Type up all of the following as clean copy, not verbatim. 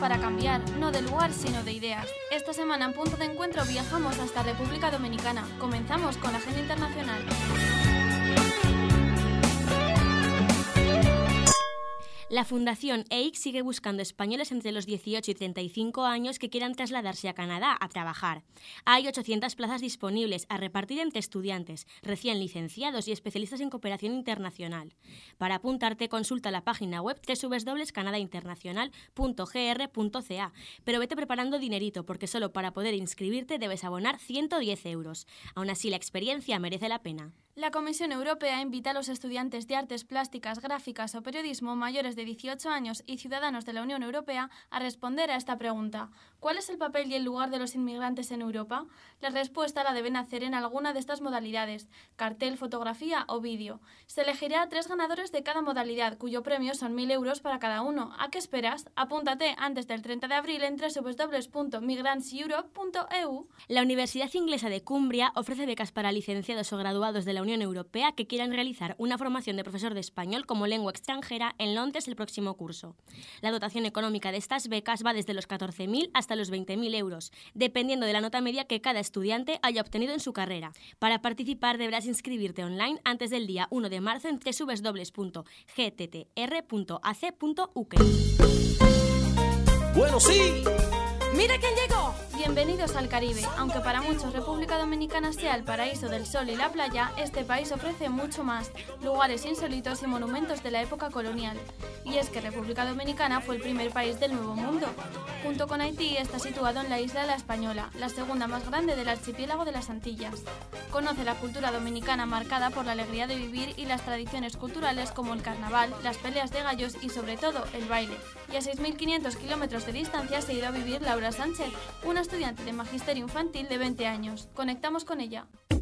para cambiar, no de lugar sino de ideas. Esta semana en Punto de Encuentro viajamos hasta República Dominicana. Comenzamos con la agenda internacional. La Fundación EIC sigue buscando españoles entre los 18 y 35 años que quieran trasladarse a Canadá a trabajar. Hay 800 plazas disponibles a repartir entre estudiantes, recién licenciados y especialistas en cooperación internacional. Para apuntarte, consulta la página web www.canadainternacional.gr.ca, pero vete preparando dinerito porque solo para poder inscribirte debes abonar 110 euros. Aún así, la experiencia merece la pena. La Comisión Europea invita a los estudiantes de artes plásticas, gráficas o periodismo mayores de 18 años y ciudadanos de la Unión Europea a responder a esta pregunta. ¿Cuál es el papel y el lugar de los inmigrantes en Europa? La respuesta la deben hacer en alguna de estas modalidades: cartel, fotografía o vídeo. Se elegirá a 3 ganadores de cada modalidad, cuyo premio son 1.000 euros para cada uno. ¿A qué esperas? Apúntate antes del 30 de abril en www.migrantseurope.eu. La Universidad Inglesa de Cumbria ofrece becas para licenciados o graduados de la Unión Europea que quieran realizar una formación de profesor de español como lengua extranjera en Londres el próximo curso. La dotación económica de estas becas va desde los 14.000 hasta los 20.000 euros, dependiendo de la nota media que cada estudiante haya obtenido en su carrera. Para participar deberás inscribirte online antes del día 1 de marzo en www.gttr.ac.uk. Bueno, sí. ¡Mira quién llegó! Bienvenidos al Caribe. Aunque para muchos República Dominicana sea el paraíso del sol y la playa, este país ofrece mucho más: lugares insólitos y monumentos de la época colonial. Y es que República Dominicana fue el primer país del Nuevo Mundo. Junto con Haití está situado en la isla La Española, la segunda más grande del archipiélago de las Antillas. Conoce la cultura dominicana marcada por la alegría de vivir y las tradiciones culturales como el carnaval, las peleas de gallos y sobre todo el baile. Y a 6.500 kilómetros de distancia se ha ido a vivir Laura Sánchez, una estudiante de magisterio infantil de 20 años. Conectamos con ella.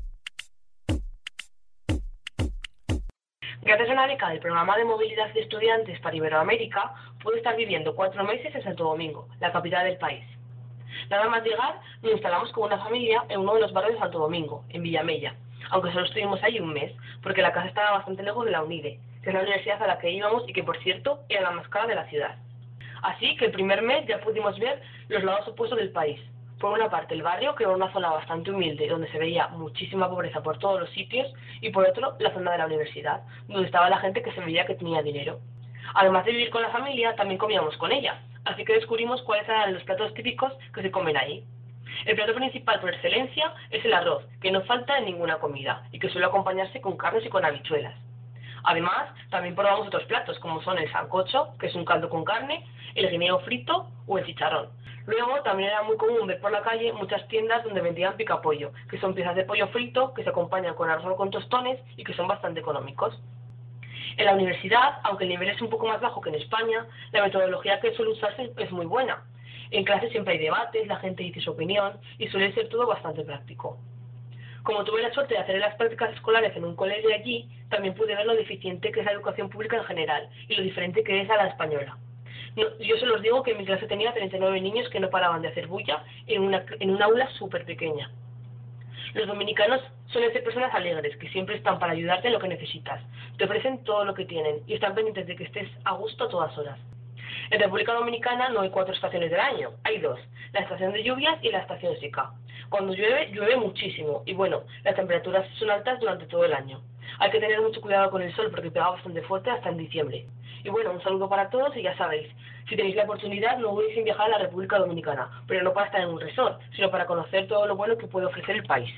Gracias a una beca del Programa de Movilidad de Estudiantes para Iberoamérica, pude estar viviendo 4 meses en Santo Domingo, la capital del país. Nada más llegar, nos instalamos con una familia en uno de los barrios de Santo Domingo, en Villamella, aunque solo estuvimos ahí un mes, porque la casa estaba bastante lejos de la UNIDE, que es la universidad a la que íbamos y que, por cierto, era la más cara de la ciudad. Así que el primer mes ya pudimos ver los lados opuestos del país. Por una parte el barrio, que era una zona bastante humilde, donde se veía muchísima pobreza por todos los sitios, y por otro, la zona de la universidad, donde estaba la gente que se veía que tenía dinero. Además de vivir con la familia, también comíamos con ella, así que descubrimos cuáles eran los platos típicos que se comen allí. El plato principal por excelencia es el arroz, que no falta en ninguna comida, y que suele acompañarse con carnes y con habichuelas. Además, también probamos otros platos, como son el sancocho, que es un caldo con carne, el guineo frito o el chicharrón. Luego, también era muy común ver por la calle muchas tiendas donde vendían picapollo, que son piezas de pollo frito que se acompañan con arroz o con tostones y que son bastante económicos. En la universidad, aunque el nivel es un poco más bajo que en España, la metodología que suele usarse es muy buena. En clase siempre hay debates, la gente dice su opinión y suele ser todo bastante práctico. Como tuve la suerte de hacer las prácticas escolares en un colegio allí, también pude ver lo deficiente que es la educación pública en general y lo diferente que es a la española. Yo se los digo que en mi clase tenía 39 niños que no paraban de hacer bulla en un aula súper pequeña. Los dominicanos suelen ser personas alegres, que siempre están para ayudarte en lo que necesitas. Te ofrecen todo lo que tienen y están pendientes de que estés a gusto a todas horas. En República Dominicana no hay 4 estaciones del año, hay 2, la estación de lluvias y la estación seca. Cuando llueve, llueve muchísimo y bueno, las temperaturas son altas durante todo el año. Hay que tener mucho cuidado con el sol porque pega bastante fuerte hasta en diciembre. Y bueno, un saludo para todos y ya sabéis, si tenéis la oportunidad no dudéis en viajar a la República Dominicana, pero no para estar en un resort, sino para conocer todo lo bueno que puede ofrecer el país.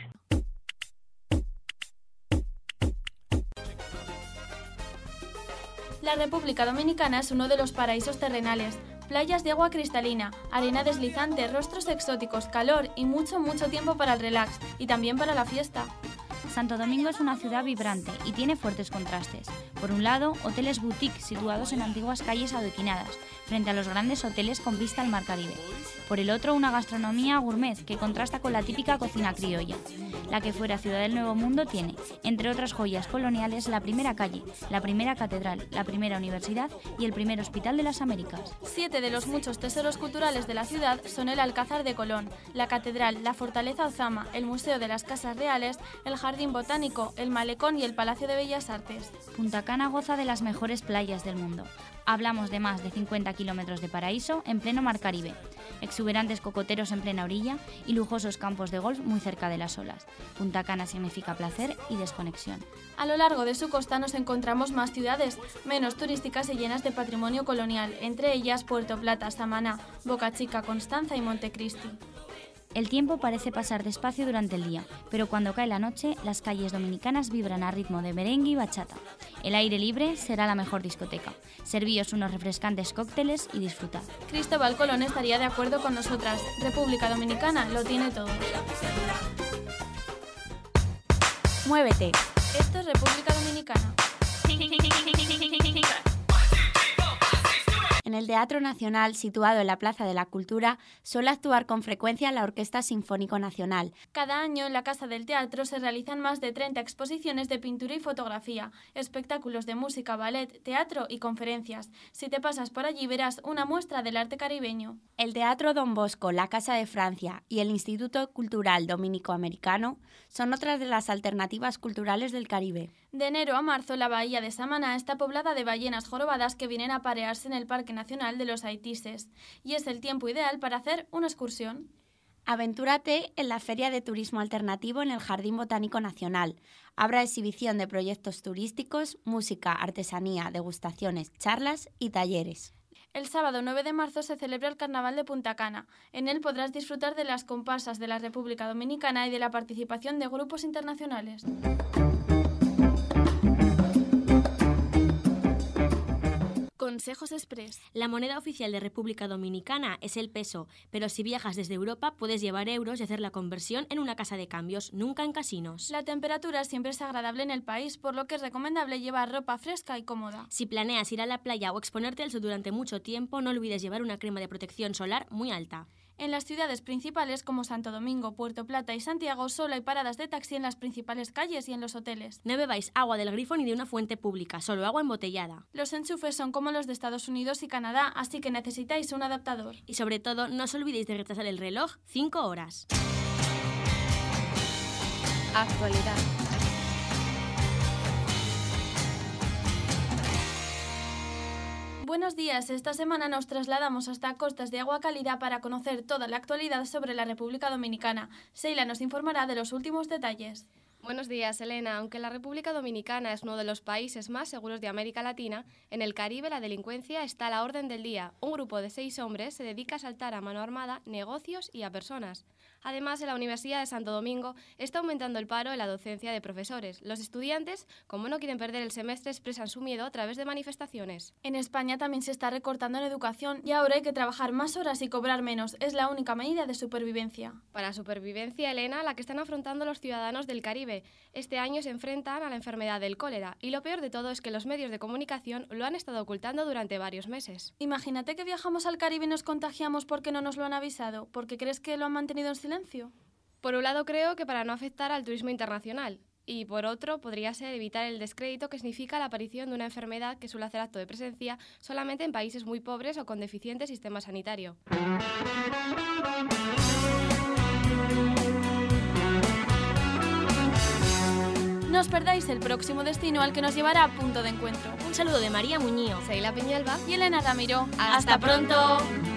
La República Dominicana es uno de los paraísos terrenales. Playas de agua cristalina, arena deslizante, rostros exóticos, calor y mucho tiempo para el relax y también para la fiesta. Santo Domingo es una ciudad vibrante y tiene fuertes contrastes. Por un lado, hoteles boutique situados en antiguas calles adoquinadas, frente a los grandes hoteles con vista al mar Caribe. Por el otro, una gastronomía gourmet que contrasta con la típica cocina criolla. La que fuera Ciudad del Nuevo Mundo tiene, entre otras joyas coloniales, la primera calle, la primera catedral, la primera universidad y el primer hospital de las Américas. 7 de los muchos tesoros culturales de la ciudad son el Alcázar de Colón, la catedral, la fortaleza Ozama, el Museo de las Casas Reales, el Jardín Botánico, el Malecón y el Palacio de Bellas Artes. Punta Cana goza de las mejores playas del mundo. Hablamos de más de 50 kilómetros de paraíso en pleno mar Caribe, exuberantes cocoteros en plena orilla y lujosos campos de golf muy cerca de las olas. Punta Cana significa placer y desconexión. A lo largo de su costa nos encontramos más ciudades, menos turísticas y llenas de patrimonio colonial, entre ellas Puerto Plata, Samaná, Boca Chica, Constanza y Montecristi. El tiempo parece pasar despacio durante el día, pero cuando cae la noche, las calles dominicanas vibran a ritmo de merengue y bachata. El aire libre será la mejor discoteca. Servíos unos refrescantes cócteles y disfrutad. Cristóbal Colón estaría de acuerdo con nosotras. República Dominicana lo tiene todo. Muévete. Esto es República Dominicana. En el Teatro Nacional, situado en la Plaza de la Cultura, suele actuar con frecuencia la Orquesta Sinfónico Nacional. Cada año en la Casa del Teatro se realizan más de 30 exposiciones de pintura y fotografía, espectáculos de música, ballet, teatro y conferencias. Si te pasas por allí verás una muestra del arte caribeño. El Teatro Don Bosco, la Casa de Francia y el Instituto Cultural Dominico-Americano son otras de las alternativas culturales del Caribe. De enero a marzo, la bahía de Samaná está poblada de ballenas jorobadas que vienen a parearse en el Parque Nacional de los Haitises, y es el tiempo ideal para hacer una excursión. Aventúrate en la Feria de Turismo Alternativo en el Jardín Botánico Nacional. Habrá exhibición de proyectos turísticos, música, artesanía, degustaciones, charlas y talleres. El sábado 9 de marzo se celebra el Carnaval de Punta Cana. En él podrás disfrutar de las comparsas de la República Dominicana y de la participación de grupos internacionales. Consejos Express. La moneda oficial de República Dominicana es el peso, pero si viajas desde Europa puedes llevar euros y hacer la conversión en una casa de cambios, nunca en casinos. La temperatura siempre es agradable en el país, por lo que es recomendable llevar ropa fresca y cómoda. Si planeas ir a la playa o exponerte al sol durante mucho tiempo, no olvides llevar una crema de protección solar muy alta. En las ciudades principales como Santo Domingo, Puerto Plata y Santiago solo hay paradas de taxi en las principales calles y en los hoteles. No bebáis agua del grifo ni de una fuente pública, solo agua embotellada. Los enchufes son como los de Estados Unidos y Canadá, así que necesitáis un adaptador. Y sobre todo, no os olvidéis de retrasar el reloj 5 horas. Actualidad. Buenos días, esta semana nos trasladamos hasta Costas de Agua Cálida para conocer toda la actualidad sobre la República Dominicana. Sheila nos informará de los últimos detalles. Buenos días, Elena. Aunque la República Dominicana es uno de los países más seguros de América Latina, en el Caribe la delincuencia está a la orden del día. Un grupo de 6 hombres se dedica a asaltar a mano armada negocios y a personas. Además, en la Universidad de Santo Domingo está aumentando el paro en la docencia de profesores. Los estudiantes, como no quieren perder el semestre, expresan su miedo a través de manifestaciones. En España también se está recortando en educación y ahora hay que trabajar más horas y cobrar menos. Es la única medida de supervivencia. Para supervivencia, Elena, la que están afrontando los ciudadanos del Caribe. Este año se enfrentan a la enfermedad del cólera y lo peor de todo es que los medios de comunicación lo han estado ocultando durante varios meses. Imagínate que viajamos al Caribe y nos contagiamos porque no nos lo han avisado. ¿Por qué crees que lo han mantenido en silencio? Por un lado creo que para no afectar al turismo internacional y por otro podría ser evitar el descrédito que significa la aparición de una enfermedad que suele hacer acto de presencia solamente en países muy pobres o con deficiente sistema sanitario. No os perdáis el próximo destino al que nos llevará a Punto de Encuentro. Un saludo de María Muñío, Sheila Peñalba y Elena Ramiro. ¡Hasta pronto!